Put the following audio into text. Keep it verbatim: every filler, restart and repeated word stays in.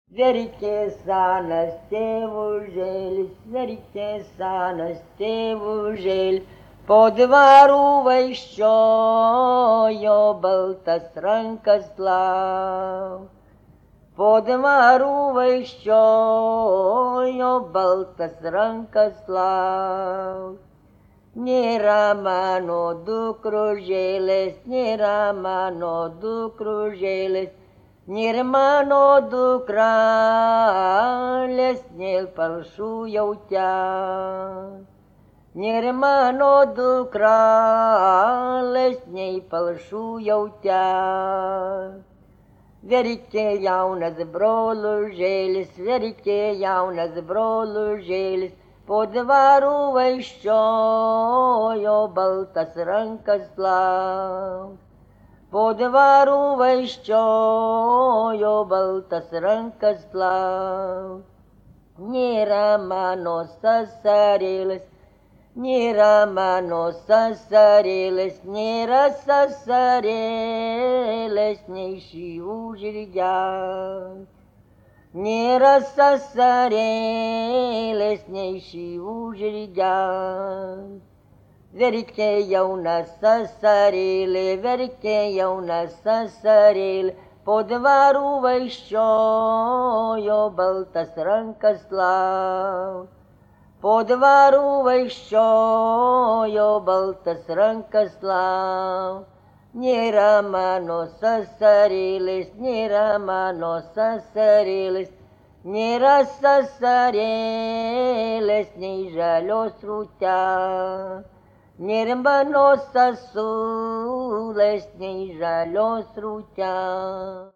Verike senas tėvužėlis, verike senas tėvužėlis, po dvarų vaikščiojo baltas rankas lau. Po dvarų vaikščiojo baltas rankas lau. Nėra mano dukružėlės, nėra mano dukružėlės, nėra mano dukrelės, nėr palšų jautė. Nėra mano dukrelės, nei palšų jautė. Verkė jaunas brolužėlis, verkė jaunas brolužėlis, po dvarų vaikščiojo baltas rankas lau. Po dvarų vaikščiojo baltas rankas lau. Nėra mano sasarėlis, nėra mano sasarėlis, nėra sasarėlis, nei šį užirgę. Nėra sasarėlis, nei šį užirgę. Verkė jauna sasarėlė, verkė jauna sasarėlė, po dvarų vaikščiojo baltas rankas lau. Po dvarų vaikščiojo baltas rankas lau. Nėra mano sasarėlis, nėra mano sasarėlis, nėra sasarėlis, nei žalios rūtė. Nėra mano sasulės, nei žalios rūtė.